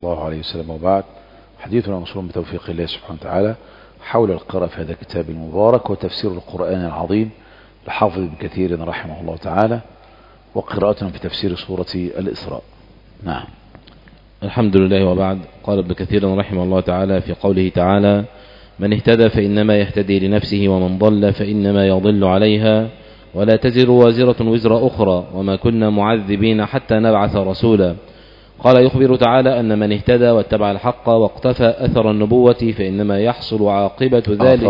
الله عليه وسلم. وبعد، حديثنا مشروع بتوفيق الله سبحانه وتعالى حول القراءة في هذا الكتاب المبارك وتفسير القرآن العظيم لحافظ ابن كثير رحمه الله تعالى، وقراءتنا في تفسير سورة الإسراء. نعم. الحمد لله. وبعد، قال ابن كثير رحمه الله تعالى في قوله تعالى: من اهتدى فإنما يهتدي لنفسه ومن ضل فإنما يضل عليها ولا تزر وازرة وزر أخرى وما كنا معذبين حتى نبعث رسولا. قال: يخبر تعالى أن من اهتدى واتبع الحق واقتفى أثر النبوة فإنما يحصل عاقبة ذلك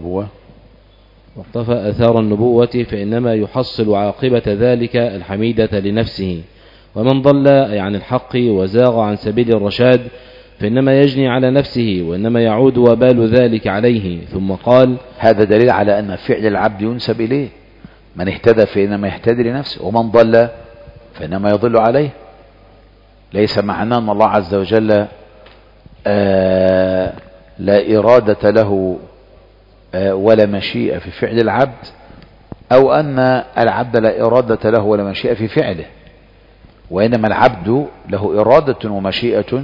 واقتفى أثار النبوة فإنما يحصل عاقبة ذلك الحميدة لنفسه. ومن ضل عن الحق وزاغ عن سبيل الرشاد فإنما يجني على نفسه وإنما يعود وبال ذلك عليه. ثم قال: هذا دليل على أن فعل العبد ينسب إليه. من اهتدى فإنما يهتدي لنفسه ومن ضل فإنما يضل عليه. ليس معناه أن الله عز وجل لا إرادة له ولا مشيئة في فعل العبد، أو أن العبد لا إرادة له ولا مشيئة في فعله، وإنما العبد له إرادة ومشيئة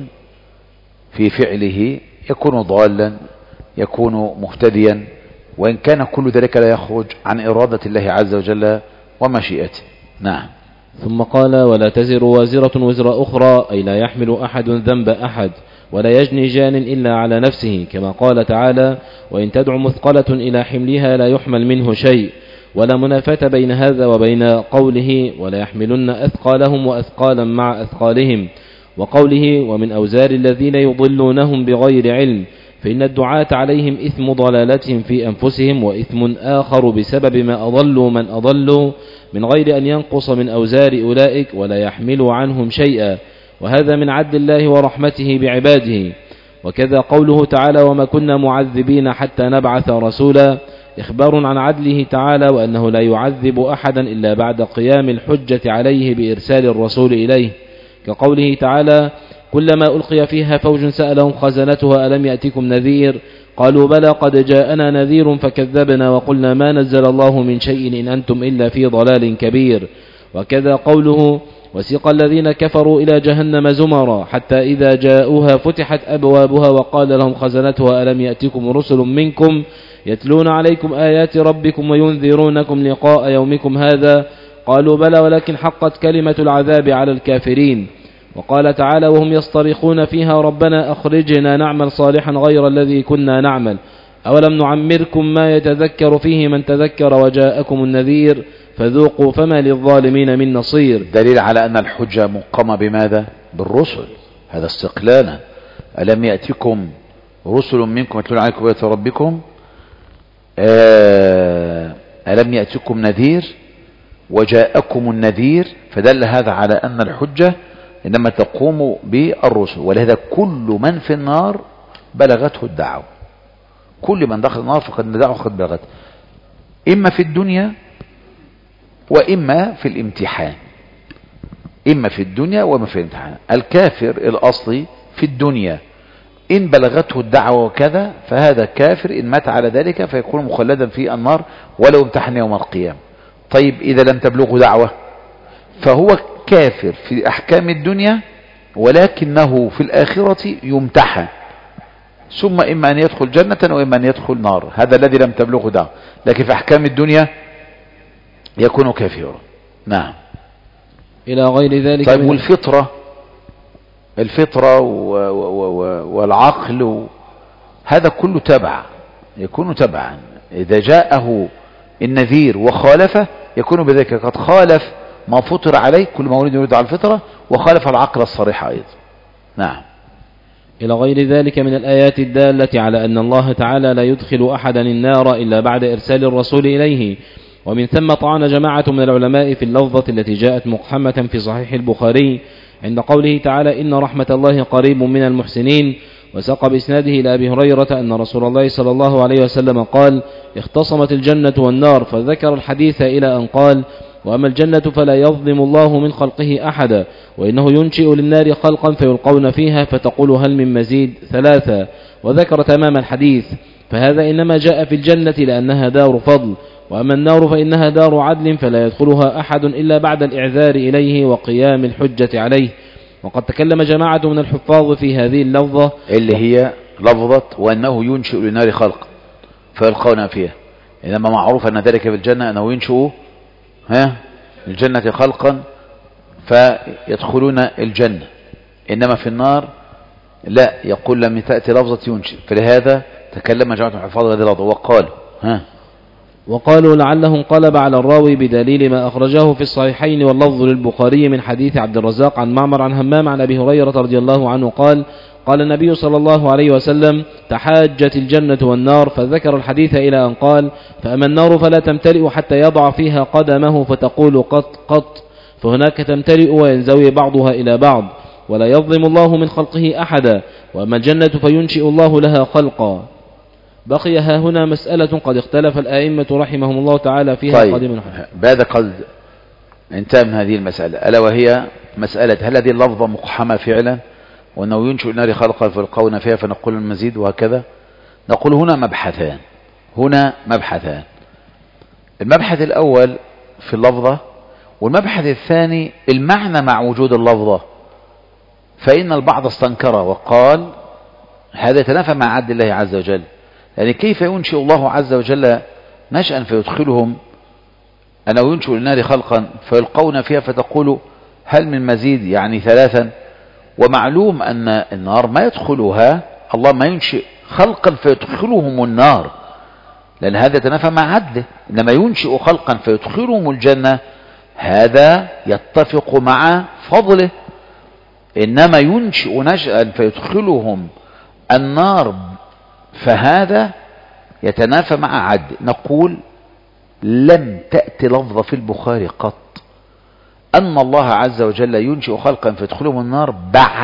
في فعله، يكون ضالا يكون مهتديا، وإن كان كل ذلك لا يخرج عن إرادة الله عز وجل ومشيئته. نعم. ثم قال: ولا تزر وازرة وزر أخرى، أي لا يحمل أحد ذنب أحد ولا يجني جان إلا على نفسه، كما قال تعالى: وإن تدع مثقلة إلى حملها لا يحمل منه شيء. ولا منافاة بين هذا وبين قوله: ولا يحملن أثقالهم وأثقالا مع أثقالهم، وقوله: ومن أوزار الذين يضلونهم بغير علم، فإن الدعاة عليهم إثم ضلالتهم في أنفسهم وإثم آخر بسبب ما أضلوا من أضلوا من غير أن ينقص من أوزار أولئك ولا يحملوا عنهم شيئا، وهذا من عدل الله ورحمته بعباده. وكذا قوله تعالى: وما كنا معذبين حتى نبعث رسولا، إخبار عن عدله تعالى وأنه لا يعذب أحدا إلا بعد قيام الحجة عليه بإرسال الرسول إليه، كقوله تعالى: كلما ألقي فيها فوج سألهم خزنتها ألم يأتكم نذير، قالوا بلى قد جاءنا نذير فكذبنا وقلنا ما نزل الله من شيء إن أنتم إلا في ضلال كبير. وكذا قوله: وسيق الذين كفروا إلى جهنم زمرا حتى إذا جاءوها فتحت أبوابها وقال لهم خزنتها ألم يأتكم رسل منكم يتلون عليكم آيات ربكم وينذرونكم لقاء يومكم هذا، قالوا بلى ولكن حقت كلمة العذاب على الكافرين. وقال تعالى: وهم يصطرخون فيها ربنا أخرجنا نعمل صالحا غير الذي كنا نعمل، أولم نعمركم ما يتذكر فيه من تذكر وجاءكم النذير فذوقوا فما للظالمين من نصير. دليل على أن الحجة مقامة بماذا؟ بالرسل، هذا استقلالا. ألم يأتكم رسل منكم يتلون عليكم آيات ربكم، ألم يأتكم نذير وجاءكم النذير، فدل هذا على أن الحجة إنما تقوم بالرسل. ولهذا كل من في النار بلغته الدعوة، كل من دخل النار فقد دعوه قد بلغته، إما في الدنيا وإما في الامتحان، إما في الدنيا وإما في الامتحان. الكافر الأصلي في الدنيا إن بلغته الدعوة وكذا فهذا كافر، إن مات على ذلك فيكون مخلدا في النار ولو امتحن يوم القيامة. طيب إذا لم تبلغه دعوة فهو كافر في أحكام الدنيا، ولكنه في الآخرة يمتحن، ثم إما أن يدخل جنة وإما أن يدخل نار، هذا الذي لم تبلغه دعوة، لكن في أحكام الدنيا يكون كافرا. نعم. إلى غير ذلك. طيب، والفطرة والعقل هذا كله تبع، يكون تبعا. إذا جاءه النذير وخالفه يكون بذلك قد خالف ما فطر عليه، كل مولود يولد على الفطرة، وخالف العقل الصريح أيضا. نعم. إلى غير ذلك من الآيات الدالة على أن الله تعالى لا يدخل أحدا النار إلا بعد إرسال الرسول إليه. ومن ثم طعن جماعة من العلماء في اللفظة التي جاءت مقحمة في صحيح البخاري عند قوله تعالى: إن رحمة الله قريب من المحسنين، وساق بإسناده إلى أبي هريرة أن رسول الله صلى الله عليه وسلم قال: اختصمت الجنة والنار، فذكر الحديث إلى أن قال: وأما الجنة فلا يظلم الله من خلقه أحدا، وإنه ينشئ للنار خلقا فيلقون فيها فتقول هل من مزيد 3، وذكر تمام الحديث. فهذا إنما جاء في الجنة لأنها دار فضل، وأما النار فإنها دار عدل فلا يدخلها أحد إلا بعد الإعذار إليه وقيام الحجة عليه. وقد تكلم جماعة من الحفاظ في هذه اللفظة اللي هي لفظة وأنه ينشئ للنار خلق فيلقون فيها، إنما معروف أن ذلك في الجنة أنه ينشئ الجنة خلقا فيدخلون الجنة، إنما في النار لا، يقول لم تأتي لفظة ينشئ. فلهذا تكلم جماعة الحفاظ هذه اللفظة وقالوا لعله انقلب على الراوي بدليل ما أخرجه في الصحيحين واللفظ للبخاري من حديث عبد الرزاق عن معمر عن همام عن أبي هريرة رضي الله عنه قال قال النبي صلى الله عليه وسلم تحاجت الجنة والنار، فذكر الحديث إلى أن قال فأما النار فلا تمتلئ حتى يضع فيها قدمه فتقول قط قط، فهناك تمتلئ وينزوي بعضها إلى بعض ولا يظلم الله من خلقه أحدا، وأما الجنة فينشئ الله لها خلقا. بقي ها هنا مسألة قد اختلف الآئمة رحمهم الله تعالى فيها. طيب بعد قد انتهى من هذه المسألة، ألا وهي مسألة هل هذه اللفظة مقحمة فعلا وأنه ينشئ النار خلقا فيلقون فيها فنقول المزيد وهكذا؟ نقول هنا مبحثان. المبحث الأول في اللفظة، والمبحث الثاني المعنى مع وجود اللفظة. فإن البعض استنكر وقال هذا يتنافى مع عدل الله عز وجل، يعني كيف ينشئ الله عز وجل نشأ فيدخلهم أنه ينشئ النار خلقا فيلقون فيها فتقول هل من مزيد، يعني ثلاثا، ومعلوم أن النار ما يدخلها الله، ما ينشئ خلقا فيدخلهم النار، لأن هذا يتنافى مع عدله. إنما ينشئ خلقا فيدخلهم الجنة هذا يتفق مع فضله، إنما ينشئ نشأ فيدخلهم النار فهذا يتنافى مع عدل. نقول لم تأتي لفظة في البخاري قط أن الله عز وجل ينشئ خلقا فيدخلهم النار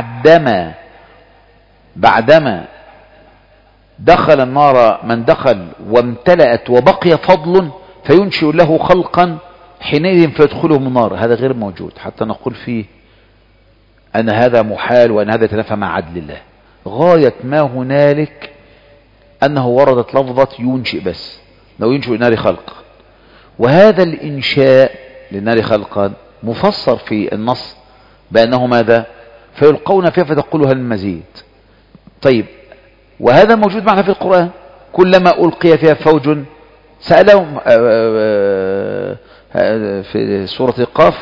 بعدما دخل النار من دخل وامتلأت وبقي فضل فينشئ له خلقا حينئذ فيدخلهم النار. هذا غير موجود حتى نقول فيه أن هذا محال وأن هذا يتنافى مع عدل الله. غاية ما هنالك أنه وردت لفظة ينشئ بس، لو ينشئ النار خلق، وهذا الإنشاء للنار خلقا مفسر في النص بأنه ماذا؟ فيلقون فيها فتقول هل مزيد. طيب وهذا موجود معنا في القرآن، كلما ألقي فيها فوج سألهم في سورة القاف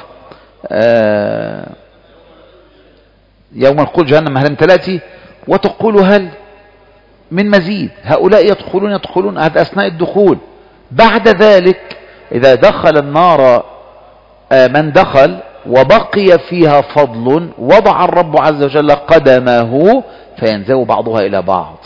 يوم نقول جهنم هل امتلأت وتقول هل من مزيد، هؤلاء يدخلون هذا أثناء الدخول. بعد ذلك إذا دخل النار من دخل وبقي فيها فضل وضع الرب عز وجل قدمه فينزو بعضها إلى بعض.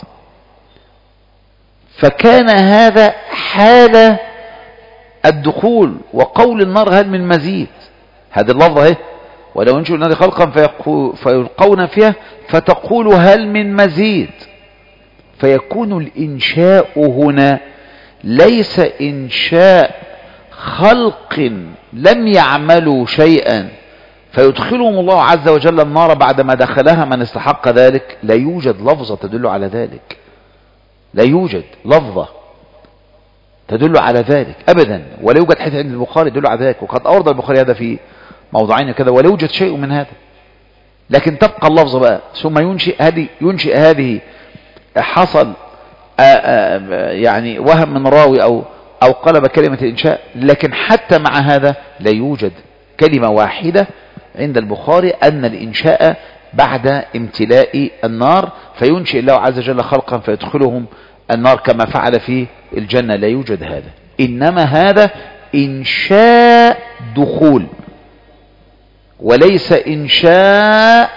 فكان هذا حال الدخول، وقول النار هل من مزيد هذه اللفظة ولو ينشئ النار خلقا فيلقون فيها فتقول هل من مزيد. فيكون الإنشاء هنا ليس إنشاء خلق لم يعملوا شيئا فيدخلهم الله عز وجل النار بعدما دخلها من استحق ذلك. لا يوجد لفظة تدل على ذلك، لا يوجد لفظة تدل على ذلك أبدا، ولا يوجد حديث عند البخاري يدل على ذلك، وقد أورد البخاري هذا في موضعين كذا ولا يوجد شيء من هذا. لكن تبقى اللفظة بقى ثم ينشئ هذه حصل يعني وهم من راوي أو قلب كلمة الإنشاء، لكن حتى مع هذا لا يوجد كلمة واحدة عند البخاري أن الإنشاء بعد امتلاء النار فينشئ الله عز وجل خلقا فيدخلهم النار كما فعل في الجنة. لا يوجد هذا، إنما هذا إنشاء دخول وليس إنشاء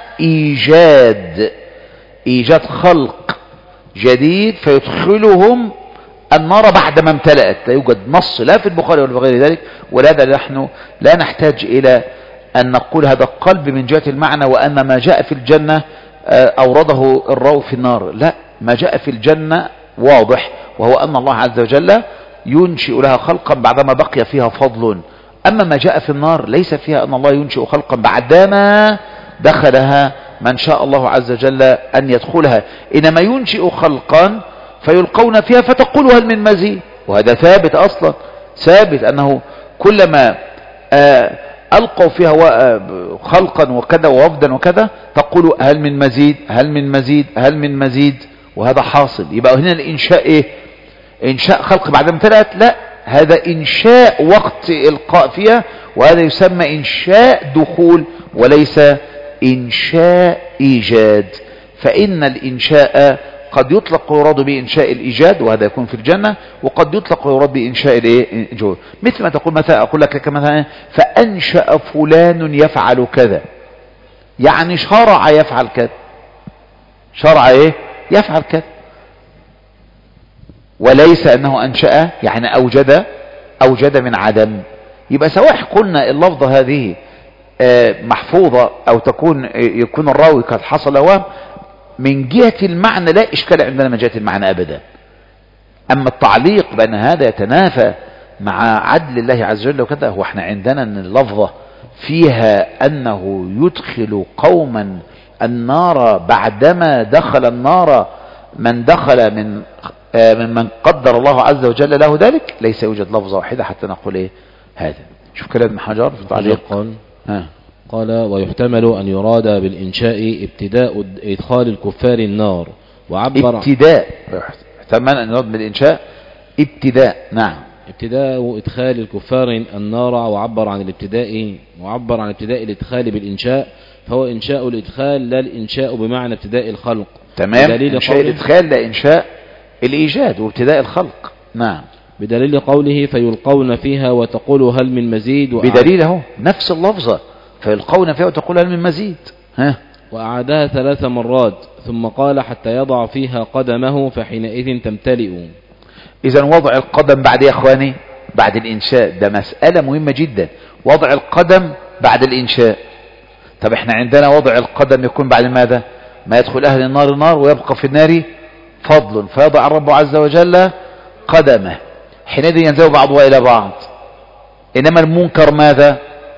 إيجاد خلق جديد فيدخلهم النار بعد ما امتلأت. لا يوجد نص لا في البخاري ولا في غير ذلك، ولهذا نحن لا نحتاج إلى أن نقول هذا القلب من جهة المعنى وأن ما جاء في الجنة أورده الراوي في النار. لا، ما جاء في الجنة واضح، وهو أن الله عز وجل ينشئ لها خلقا بعدما بقي فيها فضل. أما ما جاء في النار ليس فيها أن الله ينشئ خلقا بعدما دخلها من شاء الله عز وجل أن يدخلها، إنما ينشئ خلقا فيلقون فيها فتقول هل من مزيد. وهذا ثابت أصلا، ثابت أنه كلما ألقوا فيها خلقا وكذا ووفدا وكذا، تقول هل من مزيد، هل من مزيد، هل من مزيد، وهذا حاصل. يبقى هنا الإنشاء إيه؟ إنشاء خلق بعد ما امتلأت؟ لا، هذا إنشاء وقت إلقاء فيها، وهذا يسمى إنشاء دخول وليس إنشاء إيجاد. فإن الإنشاء قد يطلق ويراد به إنشاء الإيجاد، وهذا يكون في الجنة، وقد يطلق ويراد به إنشاء الجهود. مثل ما تقول مثلا، أقول لك مثلا فأنشأ فلان يفعل كذا، يعني شرع يفعل كذا، شرع إيه؟ يفعل كذا، وليس أنه أنشأ يعني أوجد من عدم. يبقى سواء قلنا اللفظة هذه محفوظة أو يكون الراوي قد حصل وهم، من جهة المعنى لا إشكال عندنا من جهة المعنى أبدا. أما التعليق بأن هذا يتنافى مع عدل الله عز وجل وكذا، هو احنا عندنا أن اللفظة فيها أنه يدخل قوما النار بعدما دخل النار من دخل من قدر الله عز وجل له ذلك. ليس يوجد لفظة واحدة حتى نقول إيه هذا. شوف كلام ابن حجر في التعليق. قال ويحتمل أن يراد بالإنشاء ابتداء إدخال الكفار النار، وعبر ابتداء، يحتمل أن يراد بالإنشاء ابتداء، نعم، ابتداء إدخال الكفار النار، وعبر عن ابتداء الإدخال بالإنشاء، فهو إنشاء الإدخال لا الإنشاء بمعنى ابتداء الخلق. تمام، إنشاء الإدخال لا إنشاء الإيجاد وابتداء الخلق، نعم، بدليل قوله فيلقون فيها وتقول هل من مزيد، بدليل اهو نفس اللفظة فيلقون فيها وتقول هل من مزيد. وأعادها 3 مرات ثم قال حتى يضع فيها قدمه فحينئذ تمتلئ. إذن وضع القدم بعد يا إخواني بعد الإنشاء، ده مسألة مهمة جدا، وضع القدم بعد الإنشاء. طب احنا عندنا وضع القدم يكون بعد ماذا؟ ما يدخل أهل النار النار ويبقى في النار فضل، فيضع الرب عز وجل قدمه، حينئذ ينزل بعضها إلى بعض. إنما المنكر ماذا؟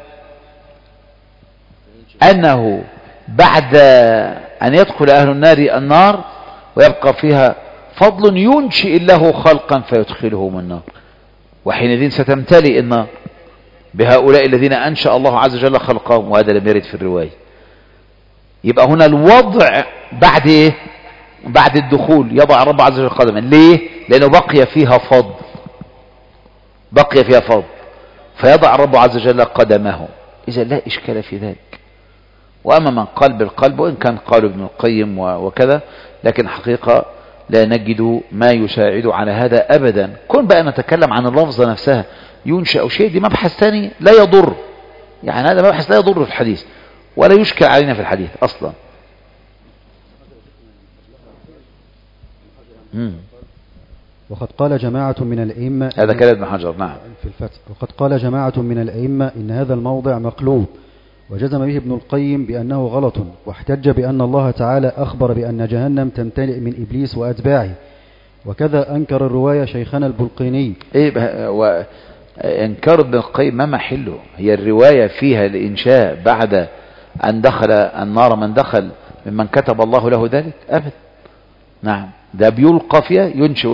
أنه بعد أن يدخل أهل النار ويبقى فيها فضل ينشئ له خلقا فيدخلهم النار، وحينئذ ستمتلئ النار بهؤلاء الذين أنشأ الله عز وجل خلقهم، وهذا لم يرد في الرواية. يبقى هنا الوضع بعد إيه؟ بعد الدخول يضع الرب عز وجل قدما. ليه؟ لأنه بقي فيها فضل، فيضع الرب عز وجل قدمه. إذا لا إشكال في ذلك. وأما من قال بالقلب، وإن كان قال ابن القيم وكذا، لكن حقيقة لا نجد ما يساعد على هذا أبدا. كن بقى نتكلم عن اللفظة نفسها ينشأ أو شيء، دي مبحث ثاني لا يضر، يعني هذا مبحث لا يضر في الحديث ولا يشكل علينا في الحديث أصلا. وقد قال جماعة من الأئمة، هذا كلام ابن حجر، نعم، في الفتح، وقد قال جماعة من الأئمة إن هذا الموضع مقلوب، وجزم به ابن القيم بأنه غلط، واحتج بأن الله تعالى أخبر بأن جهنم تمتلئ من إبليس وأتباعه. وكذا أنكر الرواية شيخنا البلقيني. وإنكار ابن القيم ما محله، هي الرواية فيها الإنشاء بعد أن دخل النار من دخل ممن كتب الله له ذلك أبدا. نعم، ده بيلقى فيها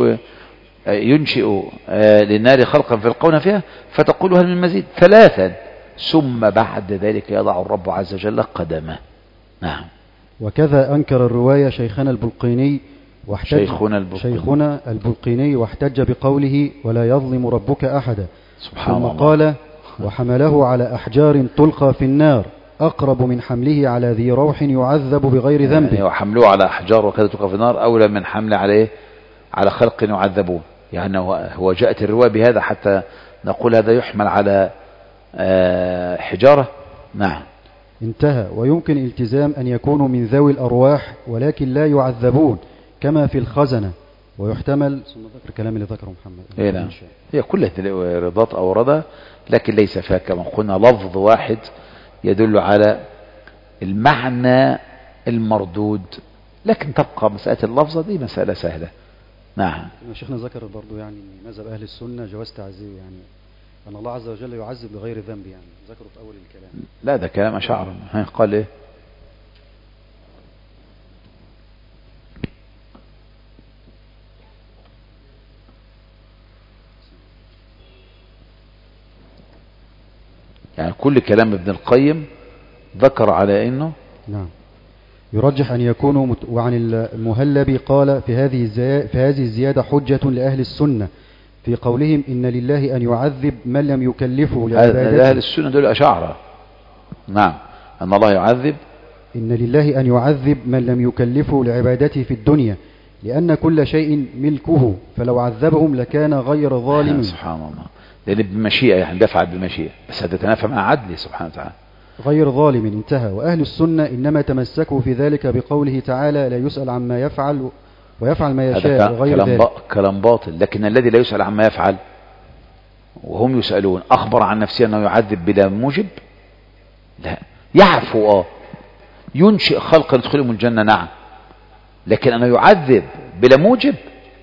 ينشئ للنار خلقا فيلقون فيها فتقول هل من مزيد 3، ثم بعد ذلك يضع الرب عز وجل قدمه. نعم. وكذا أنكر الرواية شيخنا البلقيني شيخنا البلقيني واحتج بقوله ولا يظلم ربك أحدا. سبحان الله. ثم قال وحمله على أحجار تلقى في النار أقرب من حمله على ذي روح يعذب بغير ذنب. يعني وحمله على أحجار وكذا تلقى في النار أولى من حمله على خلق يعذبون. يعني هو جاءت الرواية بهذا حتى نقول هذا يحمل على حجارة. نعم. انتهى. ويمكن التزام أن يكونوا من ذوي الأرواح ولكن لا يعذبون كما في الخزنة. ويحتمل ثم ذكر الكلام اللي ذكره محمد. نعم. هي كلها رضات أو رضا، لكن ليس فيها كما قلنا لفظ واحد يدل على المعنى المردود، لكن تبقى مسألة اللفظة دي مسألة سهلة. نعم. شيخنا ذكر برضو يعني مذهب أهل السنة جواز تعذيب، يعني أن الله عز وجل يعذب بغير ذنب، يعني ذكره في أول الكلام. لا ده كلام أشاعرة. قال إيه؟ يعني كل كلام ابن القيم ذكر على انه نعم يرجح أن يكونوا وعن المهلبي قال في هذه الزيادة حجة لأهل السنة في قولهم إن لله أن يعذب من لم يكلفه لعبادته. أهل السنة دول أشاعرة. نعم، أن الله يعذب، إن لله أن يعذب من لم يكلفه لعبادته في الدنيا لأن كل شيء ملكه فلو عذبهم لكان غير ظالم. سبحان الله، لأن بمشيئة يعني بيفعل بمشيئة، بس هذا تنافى مع عدله سبحانه وتعالى. غير ظالم انتهى. وأهل السنة إنما تمسكوا في ذلك بقوله تعالى لا يسأل عما يفعل ويفعل ما يشاء وغير ذلك. كلام باطل. لكن الذي لا يسأل عما يفعل وهم يسألون أخبر عن نفسه أنه يعذب بلا موجب؟ لا، يعفو ينشئ خلقا يدخلهم الجنة نعم، لكن أنه يعذب بلا موجب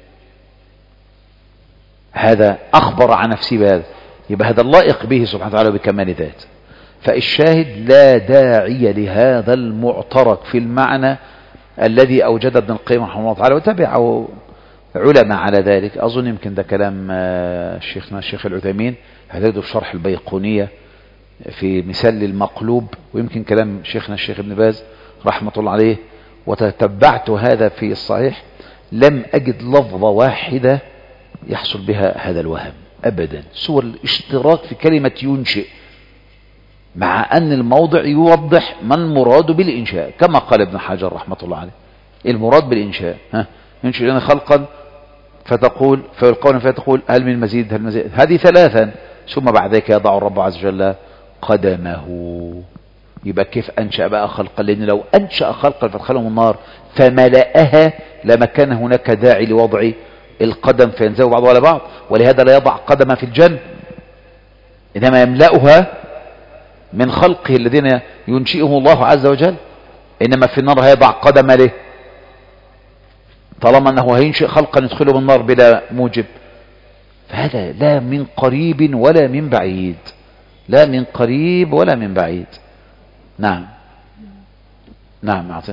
هذا أخبر عن نفسه بهذا، يبقى هذا اللائق به سبحانه وتعالى بكمال ذات. فالشاهد لا داعي لهذا المعترك في المعنى الذي أوجد ابن القيم رحمه الله تعالى وتبعه علماء على ذلك. أظن يمكن ده كلام شيخنا الشيخ العثيمين، هتجده في شرح البيقونية في مثال المقلوب، ويمكن كلام شيخنا الشيخ ابن باز رحمة الله عليه. وتتبعت هذا في الصحيح لم أجد لفظة واحدة يحصل بها هذا الوهم أبدا، سوى الاشتراك في كلمة ينشئ، مع أن الموضع يوضح ما المراد بالإنشاء كما قال ابن حجر رحمة الله عليه. المراد بالإنشاء ينشئ لنا خلقا فتقول فيلقون فتقول هل من مزيد هل مزيد، هذه ثلاثا، ثم بعد ذلك يضع الرب عز وجل قدمه. يبقى كيف أنشأ بقى خلقا؟ لأن لو أنشأ خلقا فادخلهم النار فملأها لما كان هناك داعي لوضع القدم فينزوي بعضها على بعض، ولهذا لا يضع قدم في الجنة، إنما يملأها من خلقه الذين ينشئهم الله عز وجل. إنما في النار هيضع قدم له طالما أنه هينشئ خلقا يدخلهم النار بلا موجب. فهذا لا من قريب ولا من بعيد، لا من قريب ولا من بعيد. نعم نعم أعطيه.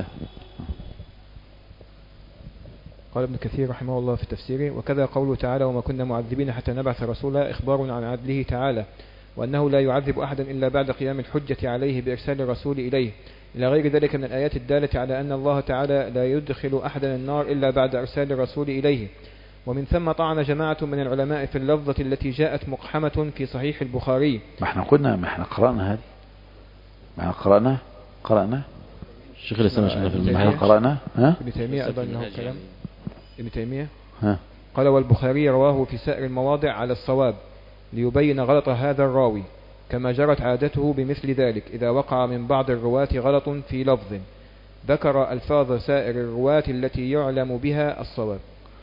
قال ابن كثير رحمه الله في تفسيره وكذا قوله تعالى وما كنا معذبين حتى نبعث رسولا إخبار عن عدله تعالى وأنه لا يعذب أحدا إلا بعد قيام الحجة عليه بإرسال الرسول إليه، إلى غير ذلك من الآيات الدالة على أن الله تعالى لا يدخل أحدا النار إلا بعد إرسال الرسول إليه. ومن ثم طعن جماعة من العلماء في اللفظة التي جاءت مقحمة في صحيح البخاري. ما احنا قرأنا هذه، ما قرأنا الشيخ الإسلام في المحيط قرأنا ابن تيمية أيضا أنه كلام ابن تيمية قال والبخاري رواه في سائر المواضع على الصواب ليبين غلط هذا الراوي كما جرت عادته بمثل ذلك إذا وقع من بعض الرواة غلط في لفظ، ذكر ألفاظ سائر الرواة التي يعلم بها الصواب.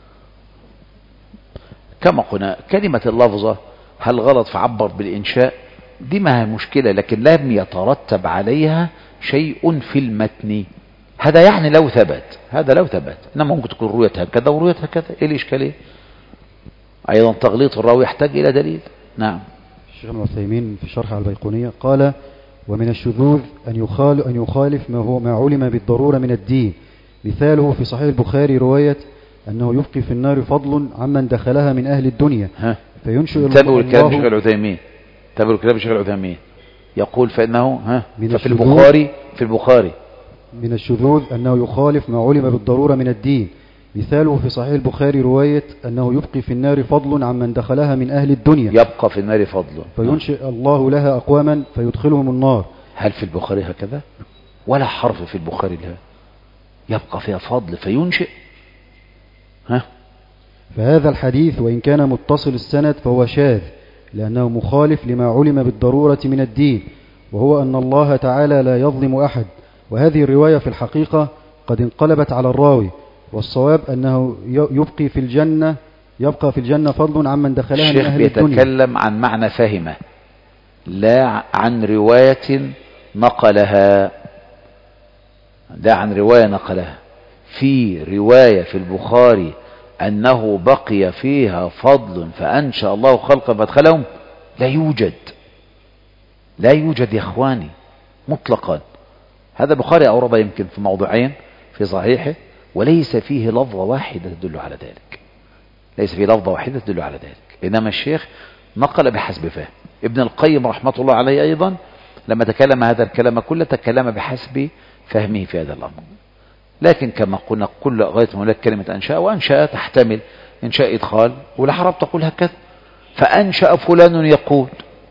كما قلنا كلمة اللفظة هل غلط فعبر بالإنشاء دي ما هي مشكلة، لكن لم يترتب عليها شيء في المتن. هذا يعني لو ثبت، هذا لو ثبت، إنما ممكن تكون رؤية هكذا ورؤية هكذا، إيه الإشكالية؟ أيضا تغليط الراوي يحتاج إلى دليل. نعم. الشيخ ابن عثيمين في شرح على البيقونية قال ومن الشذوذ أن يخالف ما علم بالضرورة من الدين، مثاله في صحيح البخاري رواية أنه يبقي في النار فضل عمن دخلها من أهل الدنيا فينشئ تابعوا الكلام الشيخ العثيمين، تابعوا الكلام الشيخ العثيمين يقول فإنه ففي البخاري من الشذوذ أنه يخالف ما علم بالضرورة من الدين، مثاله في صحيح البخاري رواية أنه يبقي في النار فضل عمن دخلها من أهل الدنيا، يبقى في النار فضل فينشئ الله لها أقواما فيدخلهم النار. هل في البخاري هكذا؟ ولا حرف في البخاري لها يبقى فيها فضل فينشئ. فهذا الحديث وإن كان متصل السند فهو شاذ لأنه مخالف لما علم بالضرورة من الدين، وهو أن الله تعالى لا يظلم أحد، وهذه الرواية في الحقيقة قد انقلبت على الراوي، والصواب أنه يبقى في الجنة فضل عمن دخلها من أهل الدنيا. الشيخ بيتكلم عن معنى فهمه لا عن رواية نقلها، لا عن رواية نقلها. في رواية في البخاري أنه بقي فيها فضل فأنشأ الله خلقا فادخلهم، لا يوجد، لا يوجد يا إخواني مطلقا. هذا البخاري أورد يمكن في موضوعين في صحيحه وليس فيه لفظة واحدة تدل على ذلك، ليس فيه لفظة واحدة تدل على ذلك، إنما الشيخ نقل بحسب فهم. ابن القيم رحمة الله عليه أيضا لما تكلم هذا الكلام كله تكلم بحسب فهمه في هذا الأمر. لكن كما قلنا كل غاية هناك كلمة أنشاء، وأنشاء تحتمل إنشاء إدخال، والعرب تقول هكذا، فأنشأ فلان يقول،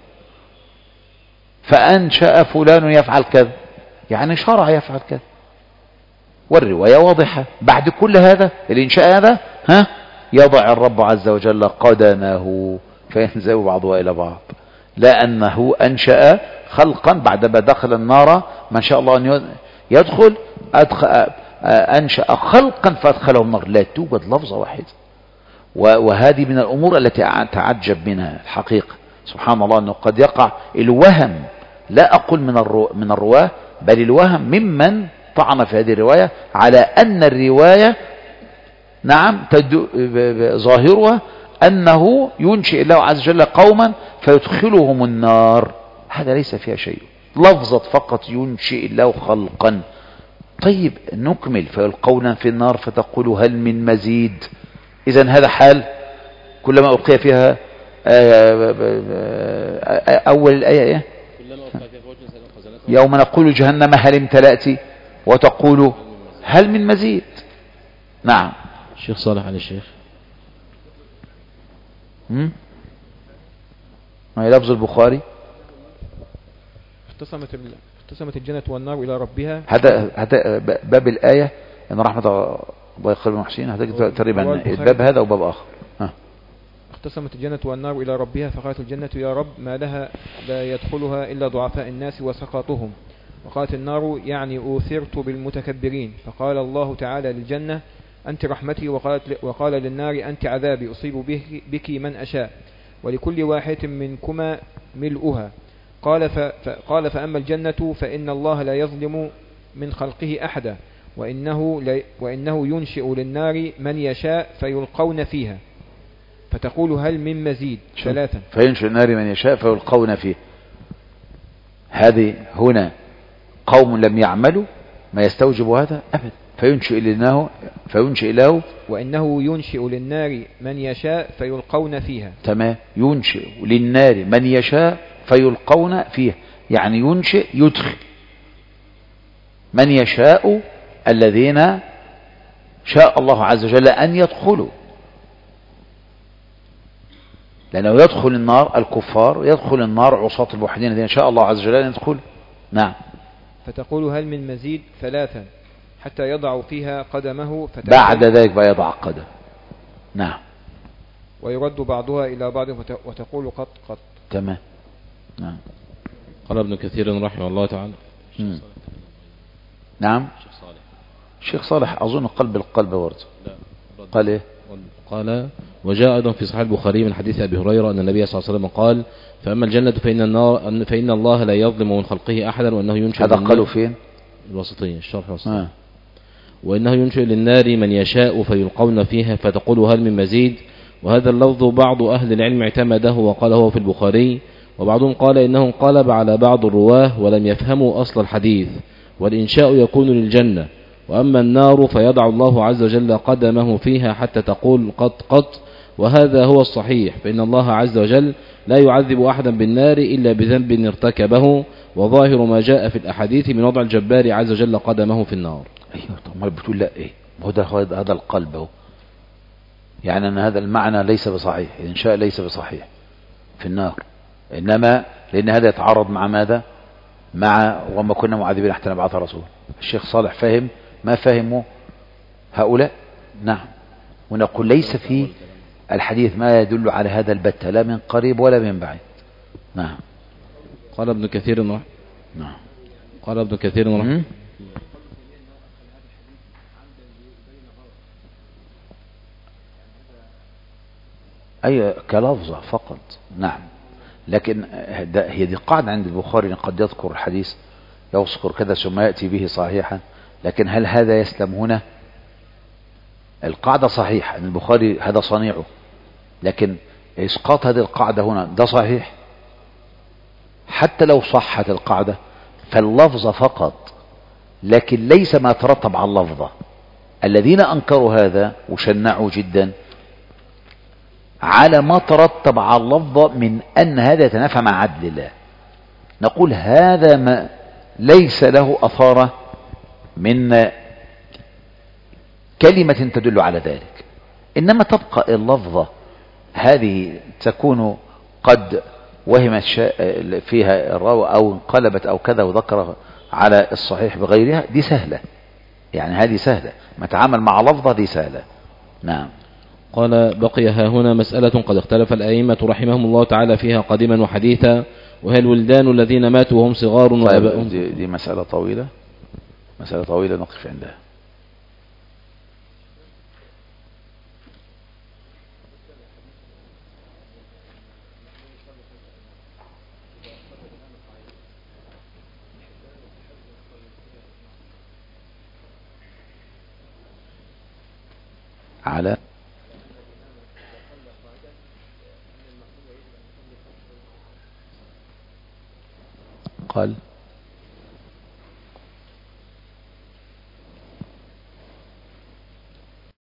فأنشأ فلان يفعل كذا، يعني شرع يفعل كذا، والرواية واضحة. بعد كل هذا الإنشاء هذا يضع الرب عز وجل قدمه فينزوي بعضها إلى بعض، لا أنه أنشأ خلقا بعدما دخل النار ما شاء الله أن يدخل أنشأ خلقا فأدخله النار، لا توجد لفظة واحدة. وهذه من الأمور التي أتعجب منها الحقيقة، سبحان الله، أنه قد يقع الوهم، لا أقول من الرواة، بل الوهم ممن طعن في هذه الرواية على أن الرواية نعم ظاهرها أنه ينشئ الله عز وجل قوما فيدخلهم النار. هذا ليس فيها شيء، لفظة فقط ينشئ الله خلقا. طيب نكمل، فيلقون في النار فتقول هل من مزيد. إذن هذا حال كلما ألقي فيها أول الآية يوم نقول جهنم هل امتلأت وتقول هل من مزيد. نعم. الشيخ صالح على الشيخ ما لفظ البخاري اختصمت الجنة والنار إلى ربها. هذا باب الآية إن رحمة الله يقبل المحسنين، هذا تقريبا الباب هذا وباب آخر. اختصمت الجنة والنار إلى ربها فقالت الجنة يا رب ما لها لا يدخلها إلا ضعفاء الناس وسقاطهم، وقالت النار يعني أوثرت بالمتكبرين، فقال الله تعالى للجنة أنت رحمتي، وقال للنار أنت عذابي أصيب بك من أشاء، ولكل واحد منكما ملؤها. قال فأما الجنة فإن الله لا يظلم من خلقه أحدا، وإنه ينشئ للنار من يشاء فيلقون فيها فتقول هل من مزيد. 3 فينشئ النار من يشاء فيلقون فيه. هذه هنا قوم لم يعملوا ما يستوجب هذا أبدا، فينشئ له وإنه ينشئ للنار من يشاء فيلقون فيها. تمام، ينشئ للنار من يشاء فيلقون فيها، يعني ينشئ يدخل من يشاء الذين شاء الله عز وجل أن يدخلوا، لأنه يدخل النار الكفار ويدخل النار عصاة الموحدين الذين شاء الله عز وجل أن يدخل. نعم. فتقول هل من مزيد 3 حتى يضع فيها قدمه بعد ذلك بيضع قدم. نعم. ويرد بعضها إلى بعض وتقول قط قط. تمام. نعم. قال ابن كثير رحمه الله تعالى. نعم. الشيخ صالح أظن قلب القلب ورد. قال إيه؟ قال وجاء أيضا في صحيح البخاري من حديث أبي هريرة أن النبي صلى الله عليه وسلم قال فأما الجنة فإن الله لا يظلم من خلقه أحدا، وأنه ينشئ هذا قالوا فين؟ الوسطية، الشرح الوسطية. وإنه ينشئ للنار من يشاء فيلقون فيها فتقول هل من مزيد. وهذا اللفظ بعض أهل العلم اعتمده وقال هو في البخاري، وبعضهم قال إنه انقلب على بعض الرواه ولم يفهموا أصل الحديث، والإنشاء يكون للجنة، وأما النار فيضع الله عز وجل قدمه فيها حتى تقول قط قط، وهذا هو الصحيح، فإن الله عز وجل لا يعذب أحدا بالنار إلا بذنب ارتكبه، وظاهر ما جاء في الأحاديث من وضع الجبار عز وجل قدمه في النار. أيوة طب ما بتقول لا إيه، هذا القلب هو، يعني أن هذا المعنى ليس بصحيح، الإنشاء ليس بصحيح في النار، إنما لأن هذا يتعارض مع ماذا؟ مع وما كنا معذبين حتى نبعث رسول. الشيخ صالح فهم ما فهموا هؤلاء. نعم. ونقول ليس في الحديث ما يدل على هذا البتة، لا من قريب ولا من بعيد. نعم. قال ابن كثير نعم. قال ابن كثير نعم. أي كلفظة فقط. نعم. لكن هي دي قاعدة عند البخاري، قد يذكر الحديث يذكر كذا ثم يأتي به صحيحا، لكن هل هذا يسلم هنا؟ القاعدة صحيحة أن البخاري هذا صنيعه، لكن إسقاط هذه القاعدة هنا ده صحيح. حتى لو صحت القاعدة فاللفظة فقط، لكن ليس ما ترتب على اللفظة. الذين أنكروا هذا وشنعوا جدا على ما ترتب على اللفظ من أن هذا يتنافى مع عدل الله، نقول هذا ما ليس له أثارة من كلمة تدل على ذلك، إنما تبقى اللفظة هذه تكون قد وهمت فيها الراوي أو انقلبت أو كذا وذكر على الصحيح بغيرها، دي سهلة، يعني هذه سهلة، ما تعامل مع لفظة دي سهلة. نعم. قال بقي ها هنا مسألة قد اختلف الأئمة رحمهم الله تعالى فيها قديما وحديثا، وهي الولدان الذين ماتوا وهم صغار وآباؤهم. دي مسألة طويلة، مسألة طويلة نقف عندها. على